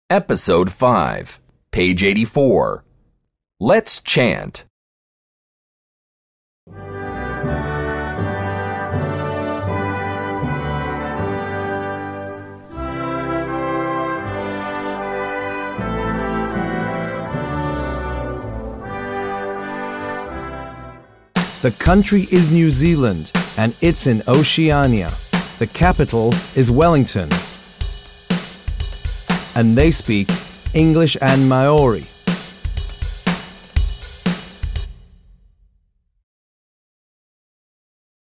Episode 5, page 84. Let's chant. The country is New Zealand, and it's in Oceania. The capital is Wellington. And they speak English and Maori.